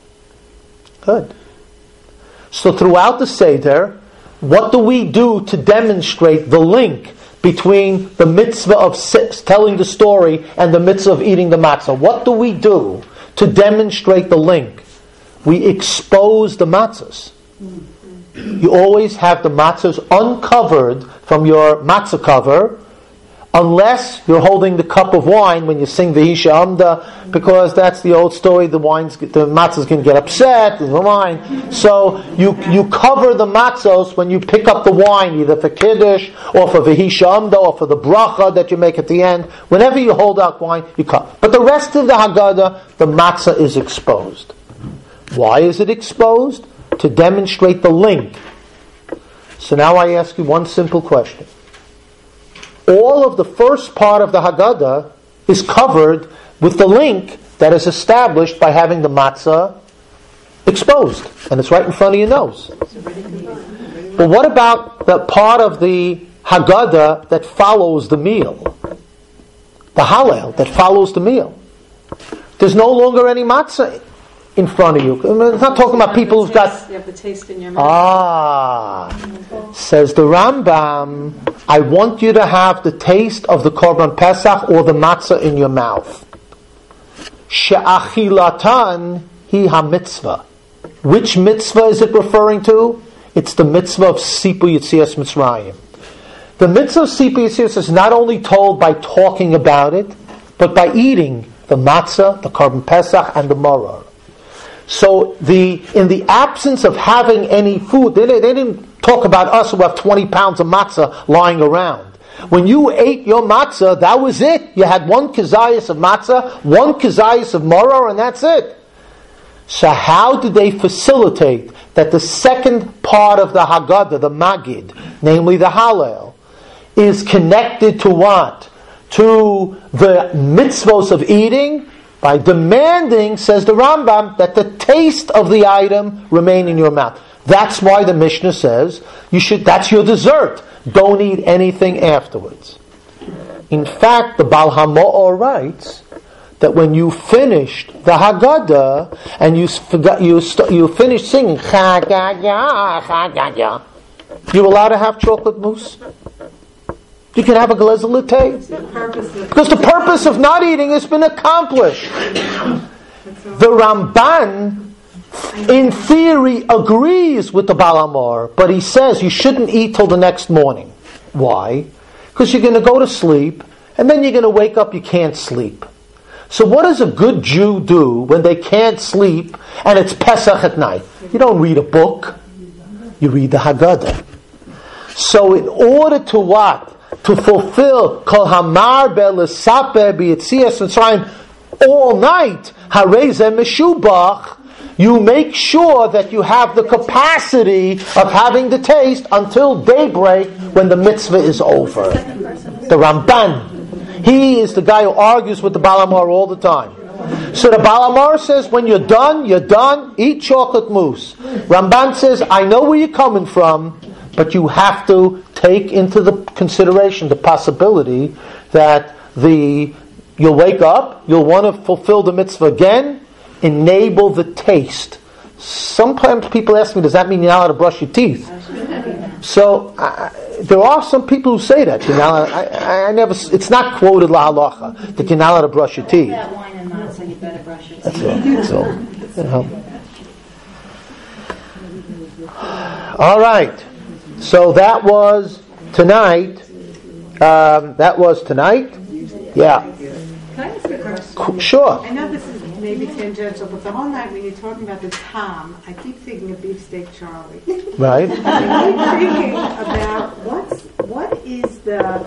Good. So throughout the Seder, what do we do to demonstrate the link between the mitzvah of telling the story and the mitzvah of eating the matzah? What do we do to demonstrate the link? We expose the matzahs. You always have the matzahs uncovered from your matzah cover, unless you're holding the cup of wine when you sing V'hisha Amda, because that's the old story, the matzahs can get upset, the wine. So you cover the matzahs when you pick up the wine, either for Kiddush, or for V'hisha Amda, or for the bracha that you make at the end. Whenever you hold out wine, you cover. But the rest of the Haggadah, the matzah is exposed. Why is it exposed? To demonstrate the link. So now I ask you one simple question. All of the first part of the Haggadah is covered with the link that is established by having the matzah exposed. And it's right in front of your nose. But what about the part of the Haggadah that follows the meal? The Hallel that follows the meal. There's no longer any matzah in front of you. I mean, it's not talking about people who've got... You have the taste in your mouth. Says the Rambam, I want you to have the taste of the Korban Pesach or the matzah in your mouth. She'achilatan hi ha-mitzvah. Which mitzvah is it referring to? It's the mitzvah of Sipur Yetzias Mitzrayim. The mitzvah of Sipur Yetzias is not only told by talking about it, but by eating the matzah, the Korban Pesach, and the maror. So in the absence of having any food, they didn't talk about us who have 20 pounds of matzah lying around. When you ate your matzah, that was it. You had 1 kazayas of matzah, 1 kazayas of maror, and that's it. So how did they facilitate that the second part of the Haggadah, the Magid, namely the Hallel, is connected to what? To the mitzvos of eating? By demanding, says the Rambam, that the taste of the item remain in your mouth. That's why the Mishnah says that's your dessert. Don't eat anything afterwards. In fact, the Baal HaMa'or writes that when you finished the Haggadah and you finished singing Chagaya, Chagaya, you're allowed to have chocolate mousse. You can have a glaze of latte. Because the purpose of not eating has been accomplished. The Ramban, in theory, agrees with the Baal HaMa'or, but he says you shouldn't eat till the next morning. Why? Because you're going to go to sleep, and then you're going to wake up, you can't sleep. So what does a good Jew do when they can't sleep and it's Pesach at night? You don't read a book. You read the Haggadah. So in order to what? To fulfill Kol Hamar Be'Lesaper B'Yetzias Mitzrayim all night, Harezeh Meshubach, you make sure that you have the capacity of having the taste until daybreak when the mitzvah is over. The Ramban. He is the guy who argues with the Baal HaMa'or all the time. So the Baal Amar says, when you're done, eat chocolate mousse. Ramban says, I know where you're coming from, but you have to take into the consideration the possibility that you'll wake up, you'll want to fulfill the mitzvah again, enable the taste. Sometimes people ask me, does that mean you're not allowed to brush your teeth? So there are some people who say that. I never. It's not quoted la halacha that you're not allowed to brush your teeth. That wine and matzah, you better brush your teeth. That's it. So, all right. So that was tonight. Yeah. Can I ask a question? Sure. I know this is maybe tangential, but the whole night when you're talking about the Tom, I keep thinking of Beefsteak Charlie. Right. I keep thinking about what is the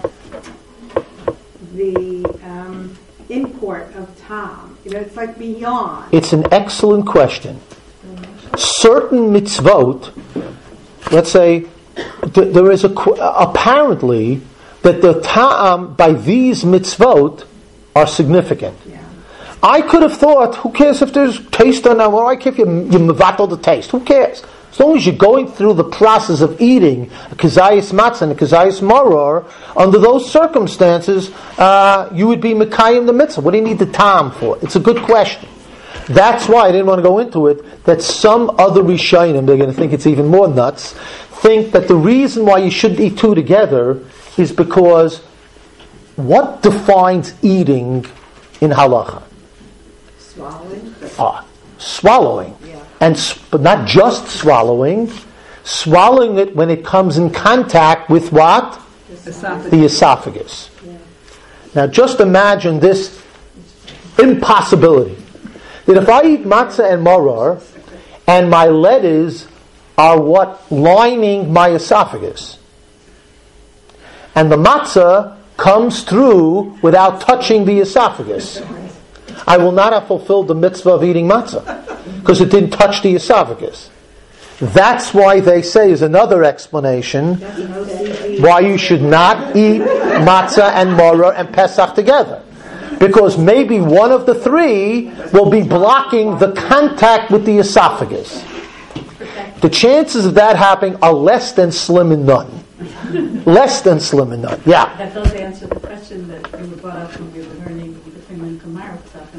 import of Tom? It's like beyond. It's an excellent question. Certain mitzvot, let's say, there is apparently that the ta'am by these mitzvot are significant. Yeah. I could have thought, who cares if there's taste or not? Well, I care if you mevatel the taste. Who cares? As long as you're going through the process of eating a kazayis matzah and a kazayis maror, under those circumstances, you would be mekayim the mitzvah. What do you need the ta'am for? It's a good question. That's why I didn't want to go into it, that some other Rishonim, they're going to think it's even more nuts, think that the reason why you shouldn't eat two together is because what defines eating in halacha? Swallowing. Swallowing. Yeah. But not just swallowing it when it comes in contact with what? The esophagus. Yeah. Now just imagine this impossibility. That if I eat matzah and maror, and my letters are what lining my esophagus, and the matzah comes through without touching the esophagus, I will not have fulfilled the mitzvah of eating matzah, because it didn't touch the esophagus. That's why they say, is another explanation, why you should not eat matzah and maror and Pesach together. Because maybe one of the three will be blocking the contact with the esophagus. The chances of that happening are less than slim and none. Less than slim and none. Yeah. That does answer the question that you brought up when we were learning the Finland Kamara stuff.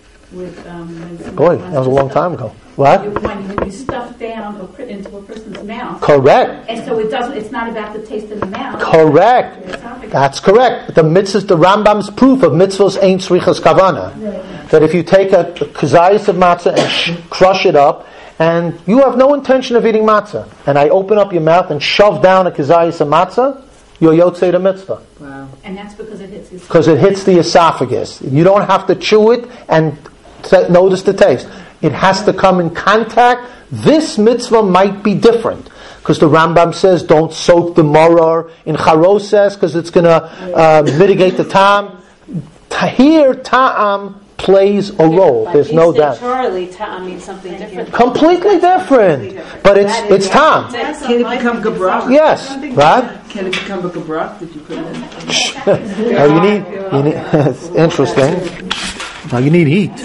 Boy, that was a long time ago. What? When you stuff down into a person's mouth. Correct. And so it's not about the taste in the mouth. Correct. That's correct. The mitzvahs, the Rambam's proof of mitzvahs ain't srichas kavana. That if you take a kazayis of matzah and crush it up, and you have no intention of eating matzah, and I open up your mouth and shove down a kazayis of matzah, you're yotzei the mitzvah. Wow. And that's because it hits the esophagus. Because it hits the esophagus. You don't have to chew it and notice the taste. It has to come in contact. This mitzvah might be different, because the Rambam says don't soak the maror in charoses because it's going to mitigate the ta'am. Here, ta'am plays a role. There's no doubt. Charlie, ta'am means something different. Completely different. But it's ta'am. Can it become gebrach? Yes. Right? Can it become a gebrach that you put in? You need it's interesting. Now you need heat.